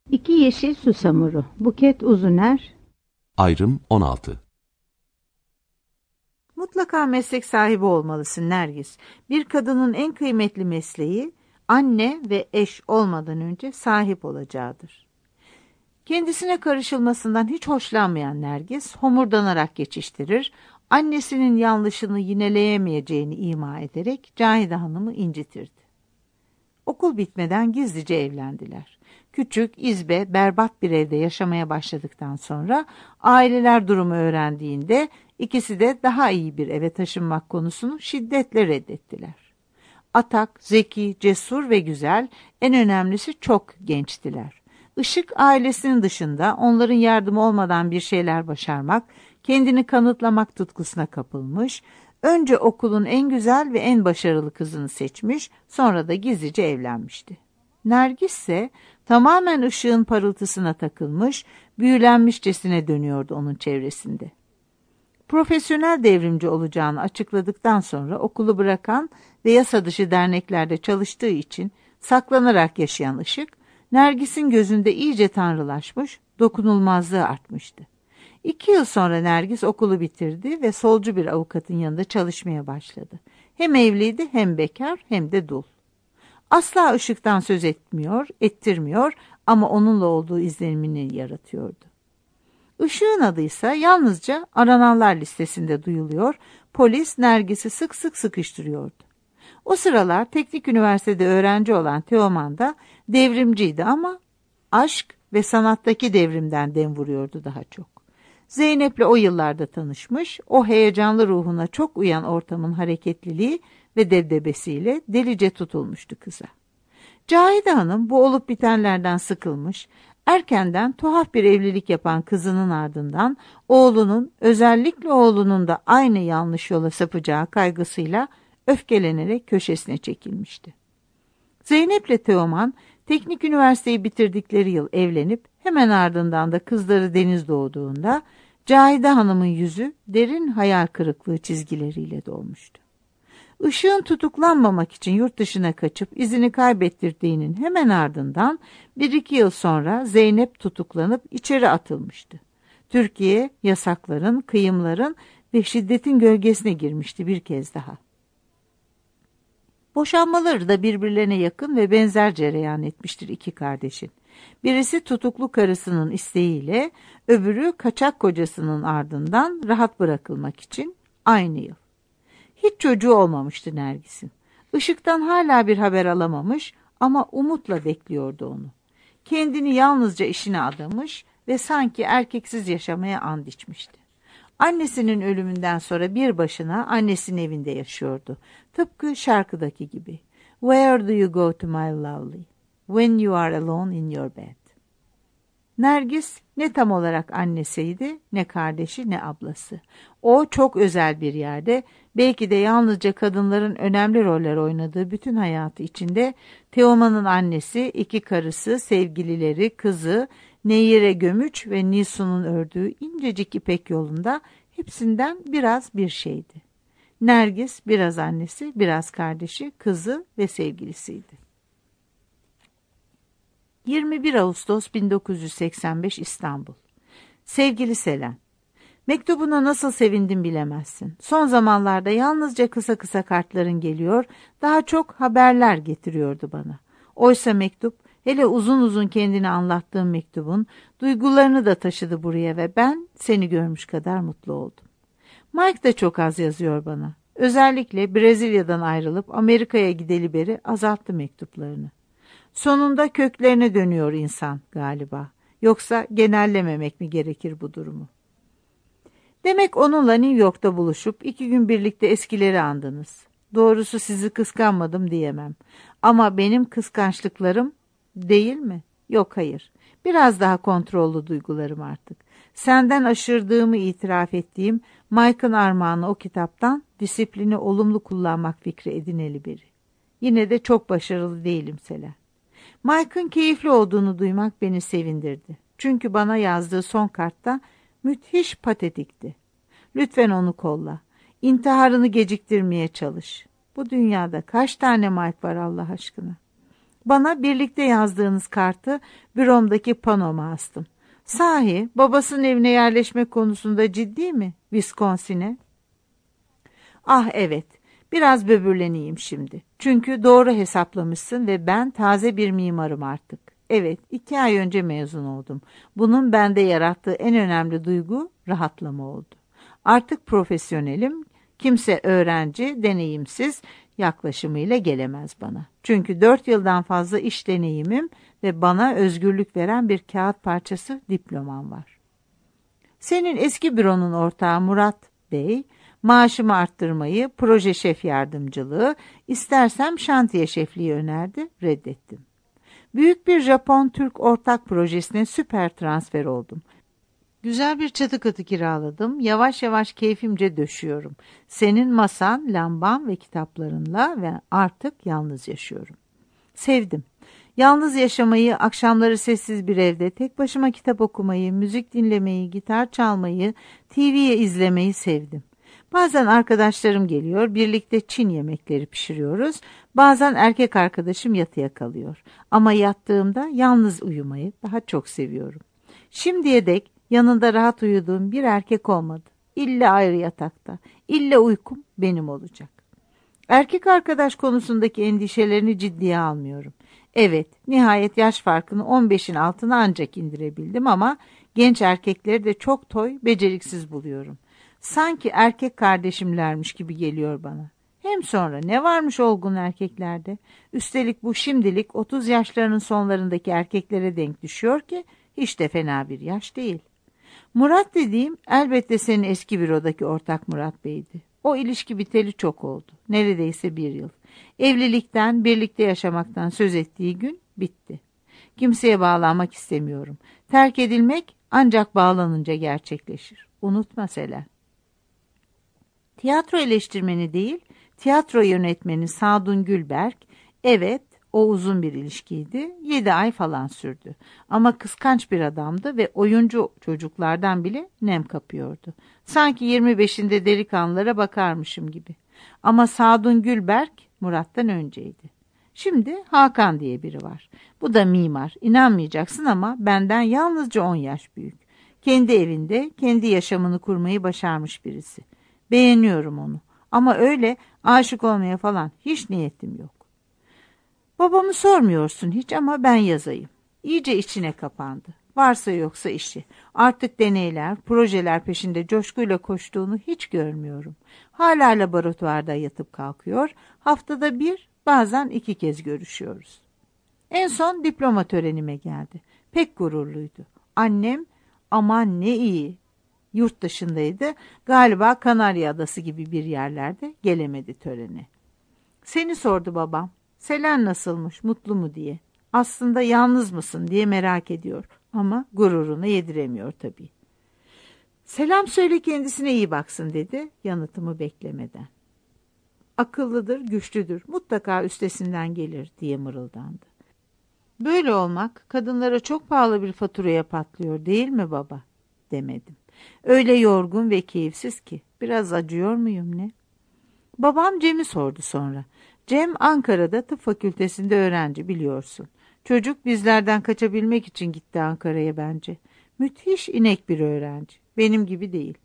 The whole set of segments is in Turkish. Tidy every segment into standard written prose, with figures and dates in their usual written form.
İki yeşil susamuru. Buket Uzuner. Ayrım 16. Mutlaka meslek sahibi olmalısın Nergis. Bir kadının en kıymetli mesleği anne ve eş olmadan önce sahip olacağıdır. Kendisine karışılmasından hiç hoşlanmayan Nergis homurdanarak geçiştirir, annesinin yanlışını yineleyemeyeceğini ima ederek Cahide Hanım'ı incitirdi. Okul bitmeden gizlice evlendiler. Küçük, izbe, berbat bir evde yaşamaya başladıktan sonra aileler durumu öğrendiğinde ikisi de daha iyi bir eve taşınmak konusunu şiddetle reddettiler. Atak, zeki, cesur ve güzel, en önemlisi çok gençtiler. Işık ailesinin dışında onların yardımı olmadan bir şeyler başarmak, kendini kanıtlamak tutkusuna kapılmış, önce okulun en güzel ve en başarılı kızını seçmiş, sonra da gizlice evlenmişti. Nergis ise tamamen ışığın parıltısına takılmış, büyülenmişçesine dönüyordu onun çevresinde. Profesyonel devrimci olacağını açıkladıktan sonra okulu bırakan ve yasa dışı derneklerde çalıştığı için saklanarak yaşayan Işık, Nergis'in gözünde iyice tanrılaşmış, dokunulmazlığı artmıştı. 2 yıl sonra Nergis okulu bitirdi ve solcu bir avukatın yanında çalışmaya başladı. Hem evliydi, hem bekar, hem de dul. Asla Işık'tan söz ettirmiyor ama onunla olduğu izlenimini yaratıyordu. Işık'ın adıysa yalnızca arananlar listesinde duyuluyor, polis Nergis'i sık sık sıkıştırıyordu. O sıralar teknik üniversitede öğrenci olan Teoman da devrimciydi ama aşk ve sanattaki devrimden dem vuruyordu daha çok. Zeynep'le o yıllarda tanışmış, o heyecanlı ruhuna çok uyan ortamın hareketliliği ve debdebesiyle delice tutulmuştu kıza. Cahide Hanım bu olup bitenlerden sıkılmış, erkenden tuhaf bir evlilik yapan kızının ardından özellikle oğlunun da aynı yanlış yola sapacağı kaygısıyla öfkelenerek köşesine çekilmişti. Zeynep'le Teoman teknik üniversiteyi bitirdikleri yıl evlenip hemen ardından da kızları Deniz doğduğunda Cahide Hanım'ın yüzü derin hayal kırıklığı çizgileriyle dolmuştu. Işığın tutuklanmamak için yurt dışına kaçıp izini kaybettirdiğinin hemen ardından 1-2 yıl sonra Zeynep tutuklanıp içeri atılmıştı. Türkiye yasakların, kıyımların ve şiddetin gölgesine girmişti bir kez daha. Boşanmaları da birbirlerine yakın ve benzer cereyan etmiştir iki kardeşin. Birisi tutuklu karısının isteğiyle, öbürü kaçak kocasının ardından rahat bırakılmak için aynı yıl. Hiç çocuğu olmamıştı Nergis'in. Işık'tan hala bir haber alamamış ama umutla bekliyordu onu. Kendini yalnızca işine adamış ve sanki erkeksiz yaşamaya and içmişti. Annesinin ölümünden sonra bir başına annesinin evinde yaşıyordu. Tıpkı şarkıdaki gibi. Where do you go to my lovely? When you are alone in your bed. Nergis ne tam olarak annesiydi, ne kardeşi, ne ablası. O çok özel bir yerde, belki de yalnızca kadınların önemli roller oynadığı bütün hayatı içinde Teoman'ın annesi, 2 karısı, sevgilileri, kızı, Nehire Gömüç ve Nilsun'un ördüğü incecik ipek yolunda hepsinden biraz bir şeydi. Nergis biraz annesi, biraz kardeşi, kızı ve sevgilisiydi. 21 Ağustos 1985 İstanbul. Sevgili Selen, mektubuna nasıl sevindim bilemezsin. Son zamanlarda yalnızca kısa kısa kartların geliyor, daha çok haberler getiriyordu bana. Oysa mektup, hele uzun uzun kendini anlattığım mektubun duygularını da taşıdı buraya ve ben seni görmüş kadar mutlu oldum. Mike de çok az yazıyor bana. Özellikle Brezilya'dan ayrılıp Amerika'ya gideli beri azalttı mektuplarını. Sonunda köklerine dönüyor insan galiba. Yoksa genellememek mi gerekir bu durumu? Demek onunla New York'ta buluşup 2 gün birlikte eskileri andınız. Doğrusu sizi kıskanmadım diyemem. Ama benim kıskançlıklarım değil mi? Yok, hayır. Biraz daha kontrollü duygularım artık. Senden aşırdığımı itiraf ettiğim Mike'ın armağanı o kitaptan disiplini olumlu kullanmak fikri edineli biri. Yine de çok başarılı değilim Selen. Mike'ın keyifli olduğunu duymak beni sevindirdi. Çünkü bana yazdığı son kartta müthiş patetikti. Lütfen onu kolla. İntiharını geciktirmeye çalış. Bu dünyada kaç tane Mike var Allah aşkına? Bana birlikte yazdığınız kartı büromdaki panoma astım. Sahi babasının evine yerleşme konusunda ciddi mi? Wisconsin'e. Ah evet, biraz böbürleneyim şimdi. Çünkü doğru hesaplamışsın ve ben taze bir mimarım artık. Evet, 2 ay önce mezun oldum. Bunun bende yarattığı en önemli duygu rahatlama oldu. Artık profesyonelim, kimse öğrenci, deneyimsiz yaklaşımıyla gelemez bana. Çünkü 4 yıldan fazla iş deneyimim ve bana özgürlük veren bir kağıt parçası diplomam var. Senin eski büronun ortağı Murat Bey, maaşımı arttırmayı, proje şef yardımcılığı, istersem şantiye şefliği önerdi, reddettim. Büyük bir Japon-Türk ortak projesine süper transfer oldum. Güzel bir çatı katı kiraladım, yavaş yavaş keyfimce döşüyorum. Senin masan, lamban ve kitaplarınla ve artık yalnız yaşıyorum. Sevdim. Yalnız yaşamayı, akşamları sessiz bir evde tek başıma kitap okumayı, müzik dinlemeyi, gitar çalmayı, TV'ye izlemeyi sevdim. Bazen arkadaşlarım geliyor, birlikte Çin yemekleri pişiriyoruz. Bazen erkek arkadaşım yatıya kalıyor. Ama yattığımda yalnız uyumayı daha çok seviyorum. Şimdiye dek yanında rahat uyuduğum bir erkek olmadı. İlla ayrı yatakta, illa uykum benim olacak. Erkek arkadaş konusundaki endişelerini ciddiye almıyorum. Evet, nihayet yaş farkını 15'in altına ancak indirebildim ama genç erkekleri de çok toy, beceriksiz buluyorum. Sanki erkek kardeşimlermiş gibi geliyor bana. Hem sonra ne varmış olgun erkeklerde? Üstelik bu şimdilik 30 yaşlarının sonlarındaki erkeklere denk düşüyor ki hiç de fena bir yaş değil. Murat dediğim elbette senin eski bürodaki ortak Murat Bey'di. O ilişki biteli çok oldu. Neredeyse 1 yıl. Evlilikten, birlikte yaşamaktan söz ettiği gün bitti. Kimseye bağlanmak istemiyorum. Terk edilmek ancak bağlanınca gerçekleşir. Unutma Selen. Tiyatro eleştirmeni değil, tiyatro yönetmeni Sadun Gülberk, evet o uzun bir ilişkiydi, 7 ay falan sürdü. Ama kıskanç bir adamdı ve oyuncu çocuklardan bile nem kapıyordu. Sanki 25'inde delikanlılara bakarmışım gibi. Ama Sadun Gülberk Murat'tan önceydi. Şimdi Hakan diye biri var. Bu da mimar, İnanmayacaksın ama benden yalnızca 10 yaş büyük. Kendi evinde, kendi yaşamını kurmayı başarmış birisi. Beğeniyorum onu. Ama öyle aşık olmaya falan hiç niyetim yok. Babamı sormuyorsun hiç ama ben yazayım. İyice içine kapandı. Varsa yoksa işi. Artık deneyler, projeler peşinde coşkuyla koştuğunu hiç görmüyorum. Hala laboratuvarda yatıp kalkıyor. Haftada 1, bazen 2 kez görüşüyoruz. En son diploma törenime geldi. Pek gururluydu. Annem, aman ne iyi. Yurt dışındaydı. Galiba Kanarya Adası gibi bir yerlerde, gelemedi törene. Seni sordu babam. Selen nasılmış, mutlu mu diye. Aslında yalnız mısın diye merak ediyor ama gururunu yediremiyor tabii. Selam söyle kendisine iyi baksın dedi yanıtımı beklemeden. Akıllıdır, güçlüdür, mutlaka üstesinden gelir diye mırıldandı. Böyle olmak kadınlara çok pahalı bir faturaya patlıyor değil mi baba? Demedim. Öyle yorgun ve keyifsiz ki biraz acıyor muyum ne? Babam Cem'i sordu sonra. Cem Ankara'da tıp fakültesinde öğrenci biliyorsun. Çocuk bizlerden kaçabilmek için gitti Ankara'ya bence. Müthiş inek bir öğrenci. Benim gibi değil.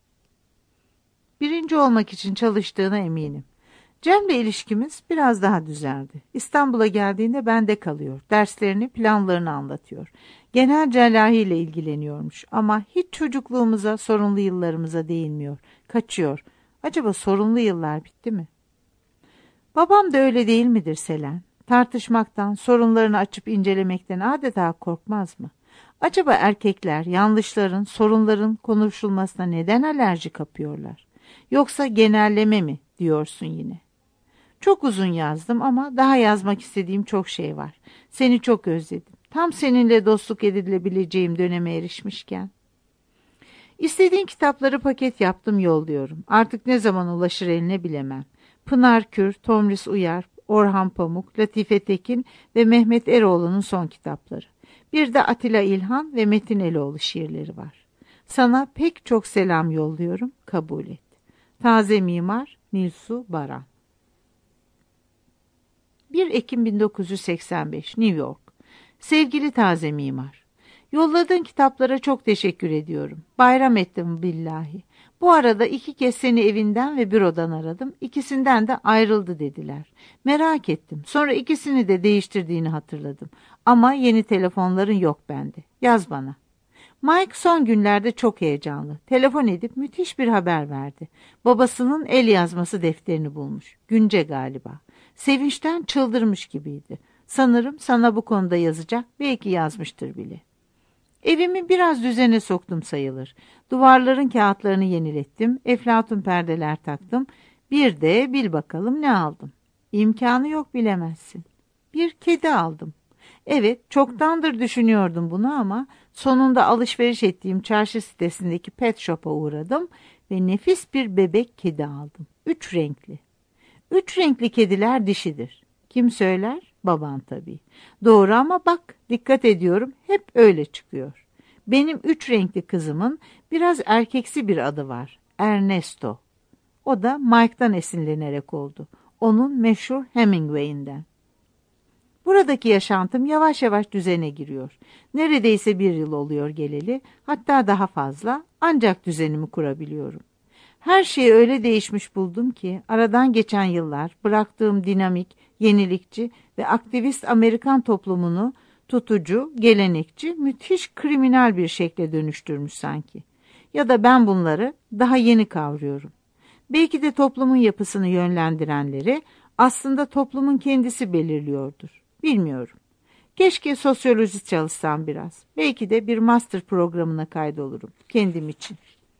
Birinci olmak için çalıştığına eminim. Cem'le ilişkimiz biraz daha düzeldi. İstanbul'a geldiğinde bende kalıyor. Derslerini, planlarını anlatıyor. Genel cerrahi ile ilgileniyormuş ama hiç çocukluğumuza, sorunlu yıllarımıza değinmiyor. Kaçıyor. Acaba sorunlu yıllar bitti mi? Babam da öyle değil midir Selen? Tartışmaktan, sorunlarını açıp incelemekten adeta korkmaz mı? Acaba erkekler yanlışların, sorunların konuşulmasına neden alerji kapıyorlar? Yoksa genelleme mi diyorsun yine? Çok uzun yazdım ama daha yazmak istediğim çok şey var. Seni çok özledim. Tam seninle dostluk edilebileceğim döneme erişmişken. İstediğin kitapları paket yaptım yolluyorum. Artık ne zaman ulaşır eline bilemem. Pınar Kür, Tomris Uyar, Orhan Pamuk, Latife Tekin ve Mehmet Eroğlu'nun son kitapları. Bir de Atilla İlhan ve Metin Eloğlu şiirleri var. Sana pek çok selam yolluyorum, kabul et. Taze Mimar Nilsu Baran. 1 Ekim 1985 New York. Sevgili taze mimar, yolladığın kitaplara çok teşekkür ediyorum. Bayram ettim billahi. Bu arada 2 kez seni evinden ve bürodan aradım. İkisinden de ayrıldı dediler. Merak ettim. Sonra ikisini de değiştirdiğini hatırladım. Ama yeni telefonların yok bende. Yaz bana. Mike son günlerde çok heyecanlı. Telefon edip müthiş bir haber verdi. Babasının el yazması defterini bulmuş. Günce galiba. Sevinçten çıldırmış gibiydi. Sanırım sana bu konuda yazacak, belki yazmıştır bile. Evimi biraz düzene soktum sayılır. Duvarların kağıtlarını yenilettim, eflatun perdeler taktım. Bir de bil bakalım ne aldım. İmkanı yok bilemezsin. Bir kedi aldım. Evet, çoktandır düşünüyordum bunu ama sonunda alışveriş ettiğim çarşı sitesindeki pet shop'a uğradım ve nefis bir bebek kedi aldım. 3 renkli. 3 renkli kediler dişidir. Kim söyler? Baban tabii. Doğru ama bak, dikkat ediyorum, hep öyle çıkıyor. Benim 3 renkli kızımın biraz erkeksi bir adı var. Ernesto. O da Mike'dan esinlenerek oldu. Onun meşhur Hemingway'inden. Buradaki yaşantım yavaş yavaş düzene giriyor. Neredeyse 1 yıl oluyor geleli, hatta daha fazla, ancak düzenimi kurabiliyorum. Her şey öyle değişmiş buldum ki aradan geçen yıllar bıraktığım dinamik, yenilikçi ve aktivist Amerikan toplumunu tutucu, gelenekçi, müthiş kriminal bir şekle dönüştürmüş sanki. Ya da ben bunları daha yeni kavruyorum. Belki de toplumun yapısını yönlendirenleri aslında toplumun kendisi belirliyordur. Bilmiyorum. Keşke sosyoloji çalışsam biraz. Belki de bir master programına kaydolurum kendim için.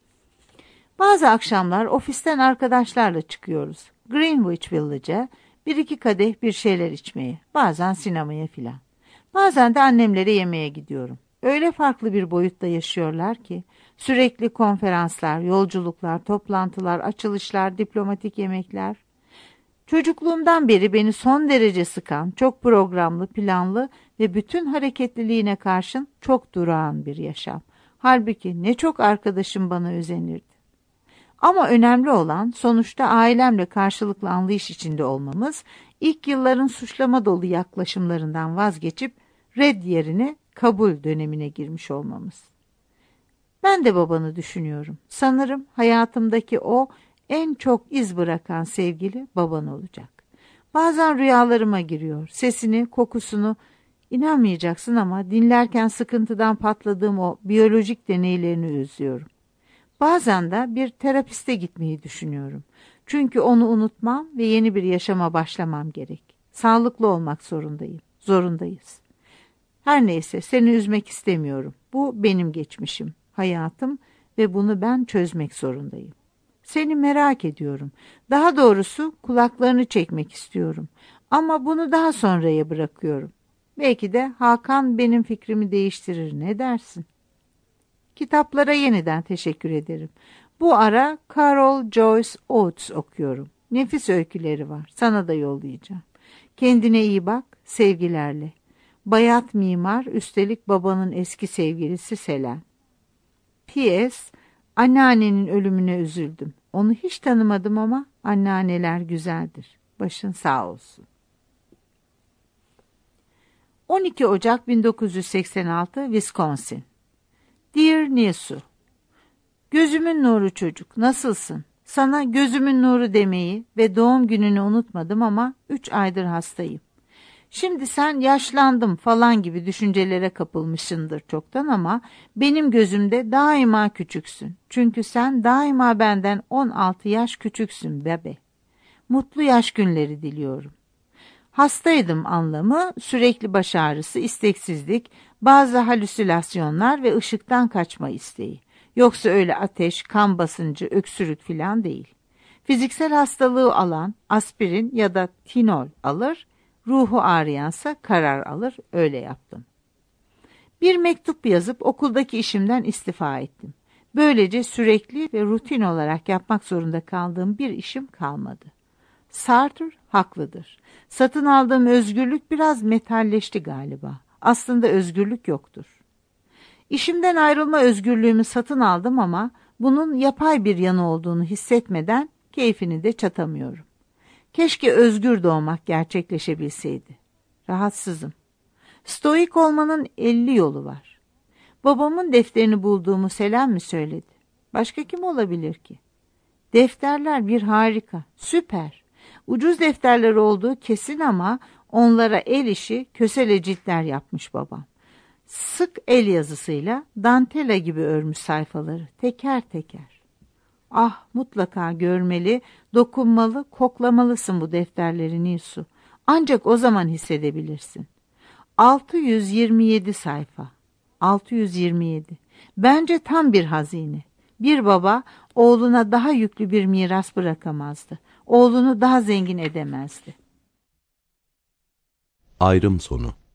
Bazı akşamlar ofisten arkadaşlarla çıkıyoruz. Greenwich Village'a 1-2 kadeh bir şeyler içmeye, bazen sinemaya filan. Bazen de annemlere yemeğe gidiyorum. Öyle farklı bir boyutta yaşıyorlar ki sürekli konferanslar, yolculuklar, toplantılar, açılışlar, diplomatik yemekler. Çocukluğumdan beri beni son derece sıkan, çok programlı, planlı ve bütün hareketliliğine karşın çok durağan bir yaşam. Halbuki ne çok arkadaşım bana özenirdi. Ama önemli olan sonuçta ailemle karşılıklı anlayış içinde olmamız, ilk yılların suçlama dolu yaklaşımlarından vazgeçip red yerine kabul dönemine girmiş olmamız. Ben de babanı düşünüyorum. Sanırım hayatımdaki o en çok iz bırakan sevgili baban olacak. Bazen rüyalarıma giriyor. Sesini, kokusunu, inanmayacaksın ama dinlerken sıkıntıdan patladığım o biyolojik deneylerini özlüyorum. Bazen de bir terapiste gitmeyi düşünüyorum. Çünkü onu unutmam ve yeni bir yaşama başlamam gerek. Sağlıklı olmak zorundayım. Zorundayız. Her neyse, seni üzmek istemiyorum. Bu benim geçmişim, hayatım ve bunu ben çözmek zorundayım. Seni merak ediyorum. Daha doğrusu kulaklarını çekmek istiyorum. Ama bunu daha sonraya bırakıyorum. Belki de Hakan benim fikrimi değiştirir. Ne dersin? Kitaplara yeniden teşekkür ederim. Bu ara Carol Joyce Oates okuyorum. Nefis öyküleri var. Sana da yollayacağım. Kendine iyi bak. Sevgilerle. Bayat mimar, üstelik babanın eski sevgilisi Selen. P.S. Anneannenin ölümüne üzüldüm. Onu hiç tanımadım ama anneanneler güzeldir. Başın sağ olsun. 12 Ocak 1986 Wisconsin. Dear Nesu, gözümün nuru çocuk, nasılsın? Sana gözümün nuru demeyi ve doğum gününü unutmadım ama 3 aydır hastayım. Şimdi sen yaşlandım falan gibi düşüncelere kapılmışsındır çoktan ama benim gözümde daima küçüksün. Çünkü sen daima benden 16 yaş küçüksün bebe. Mutlu yaş günleri diliyorum. Hastaydım anlamı sürekli baş ağrısı, isteksizlik, bazı halüsinasyonlar ve ışıktan kaçma isteği. Yoksa öyle ateş, kan basıncı, öksürük filan değil. Fiziksel hastalığı alan aspirin ya da tinol alır, ruhu ağrıyansa karar alır, öyle yaptım. Bir mektup yazıp okuldaki işimden istifa ettim. Böylece sürekli ve rutin olarak yapmak zorunda kaldığım bir işim kalmadı. Sartre haklıdır. Satın aldığım özgürlük biraz metalleşti galiba. Aslında özgürlük yoktur. İşimden ayrılma özgürlüğümü satın aldım ama bunun yapay bir yanı olduğunu hissetmeden keyfini de çatamıyorum. Keşke özgür doğmak gerçekleşebilseydi. Rahatsızım. Stoik olmanın 50 yolu var. Babamın defterini bulduğumu Selen mi söyledi? Başka kim olabilir ki? Defterler bir harika, süper. Ucuz defterler olduğu kesin ama onlara el işi kösele ciltler yapmış babam. Sık el yazısıyla dantela gibi örmüş sayfaları teker teker. Ah, mutlaka görmeli, dokunmalı, koklamalısın bu defterleri Nilsu. Ancak o zaman hissedebilirsin. 627 sayfa. 627. Bence tam bir hazine. Bir baba oğluna daha yüklü bir miras bırakamazdı. Oğlunu daha zengin edemezdi. Ayrım sonu.